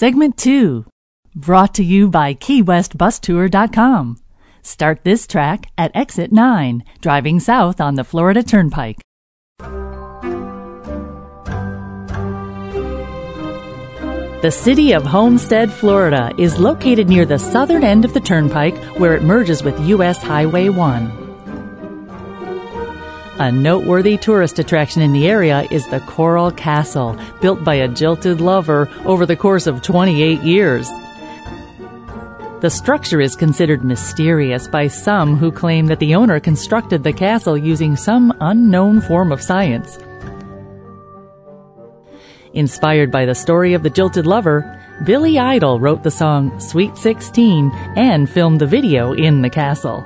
Segment 2, brought to you by KeyWestBusTour.com. Start this track at exit 9, driving south on the Florida Turnpike. The city of Homestead, Florida is located near the southern end of the turnpike where it merges with U.S. Highway 1. A noteworthy tourist attraction in the area is the Coral Castle, built by a jilted lover over the course of 28 years. The structure is considered mysterious by some who claim that the owner constructed the castle using some unknown form of science. Inspired by the story of the jilted lover, Billy Idol wrote the song Sweet 16 and filmed the video in the castle.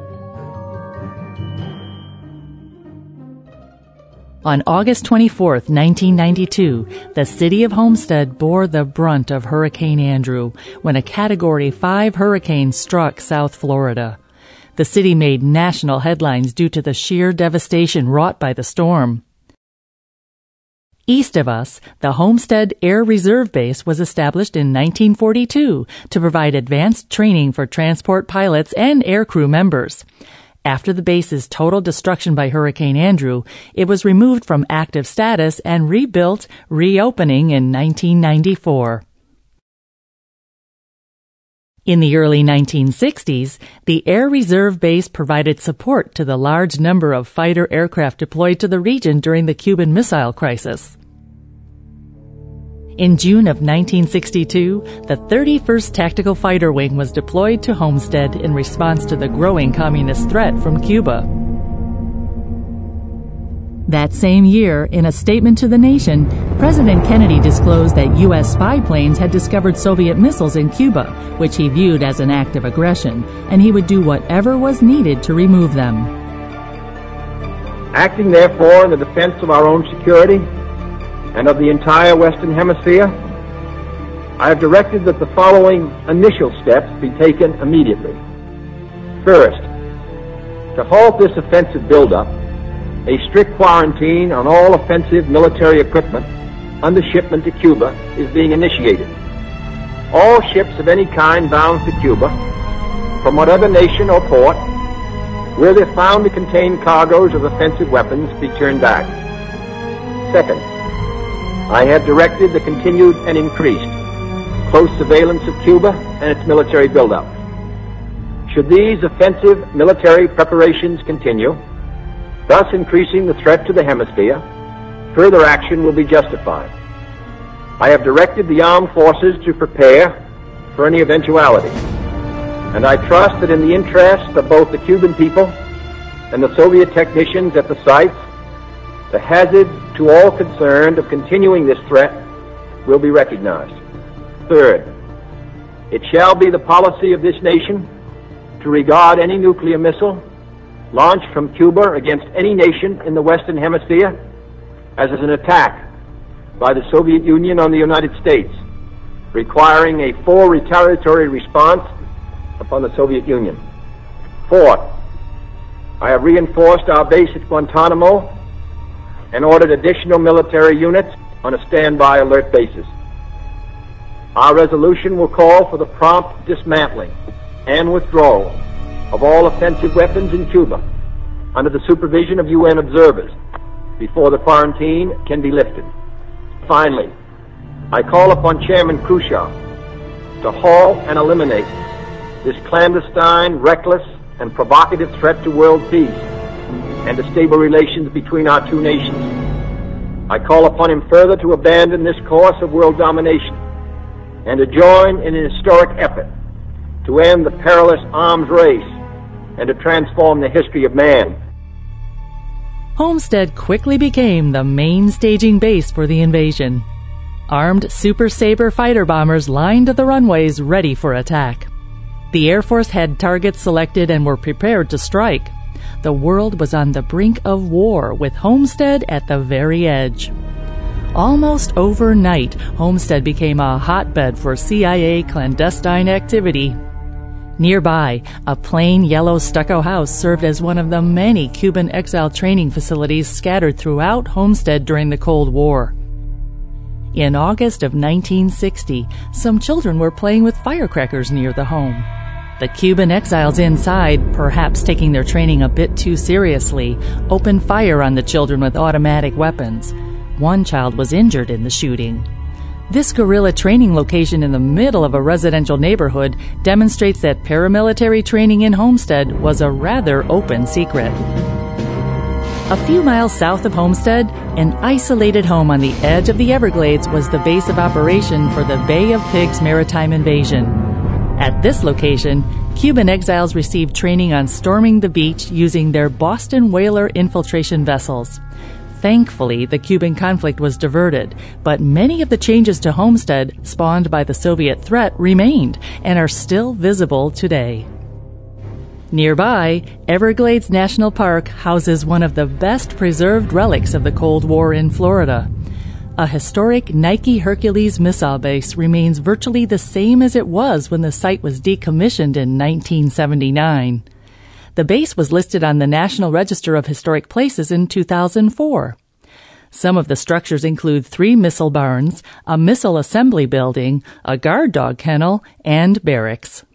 On August 24, 1992, the city of Homestead bore the brunt of Hurricane Andrew when a Category 5 hurricane struck South Florida. The city made national headlines due to the sheer devastation wrought by the storm. East of us, the Homestead Air Reserve Base was established in 1942 to provide advanced training for transport pilots and aircrew members. After the base's total destruction by Hurricane Andrew, it was removed from active status and rebuilt, reopening in 1994. In the early 1960s, the Air Reserve Base provided support to the large number of fighter aircraft deployed to the region during the Cuban Missile Crisis. In June of 1962, the 31st Tactical Fighter Wing was deployed to Homestead in response to the growing communist threat from Cuba. That same year, in a statement to the nation, President Kennedy disclosed that U.S. spy planes had discovered Soviet missiles in Cuba, which he viewed as an act of aggression, and he would do whatever was needed to remove them. Acting, therefore, in the defense of our own security and of the entire Western Hemisphere, I have directed that the following initial steps be taken immediately. First, to halt this offensive buildup, a strict quarantine on all offensive military equipment under shipment to Cuba is being initiated. All ships of any kind bound to Cuba, from whatever nation or port, where they're found to contain cargoes of offensive weapons, be turned back. Second, I have directed the continued and increased close surveillance of Cuba and its military buildup. Should these offensive military preparations continue, thus increasing the threat to the hemisphere, further action will be justified. I have directed the armed forces to prepare for any eventuality, and I trust that in the interest of both the Cuban people and the Soviet technicians at the sites, the hazard to all concerned of continuing this threat will be recognized. Third, it shall be the policy of this nation to regard any nuclear missile launched from Cuba against any nation in the Western Hemisphere as an attack by the Soviet Union on the United States, requiring a full retaliatory response upon the Soviet Union. Fourth, I have reinforced our base at Guantanamo and ordered additional military units on a standby alert basis. Our resolution will call for the prompt dismantling and withdrawal of all offensive weapons in Cuba under the supervision of UN observers before the quarantine can be lifted. Finally, I call upon Chairman Khrushchev to halt and eliminate this clandestine, reckless, and provocative threat to world peace and to stable relations between our two nations. I call upon him further to abandon this course of world domination and to join in an historic effort to end the perilous arms race and to transform the history of man. Homestead quickly became the main staging base for the invasion. Armed Super Sabre fighter bombers lined the runways ready for attack. The Air Force had targets selected and were prepared to strike. The world was on the brink of war, with Homestead at the very edge. Almost overnight, Homestead became a hotbed for CIA clandestine activity. Nearby, a plain yellow stucco house served as one of the many Cuban exile training facilities scattered throughout Homestead during the Cold War. In August of 1960, some children were playing with firecrackers near the home. The Cuban exiles inside, perhaps taking their training a bit too seriously, opened fire on the children with automatic weapons. One child was injured in the shooting. This guerrilla training location in the middle of a residential neighborhood demonstrates that paramilitary training in Homestead was a rather open secret. A few miles south of Homestead, an isolated home on the edge of the Everglades was the base of operation for the Bay of Pigs maritime invasion. At this location, Cuban exiles received training on storming the beach using their Boston whaler infiltration vessels. Thankfully, the Cuban conflict was diverted, but many of the changes to Homestead spawned by the Soviet threat remained and are still visible today. Nearby, Everglades National Park houses one of the best preserved relics of the Cold War in Florida. A historic Nike Hercules missile base remains virtually the same as it was when the site was decommissioned in 1979. The base was listed on the National Register of Historic Places in 2004. Some of the structures include 3 missile barns, a missile assembly building, a guard dog kennel, and barracks.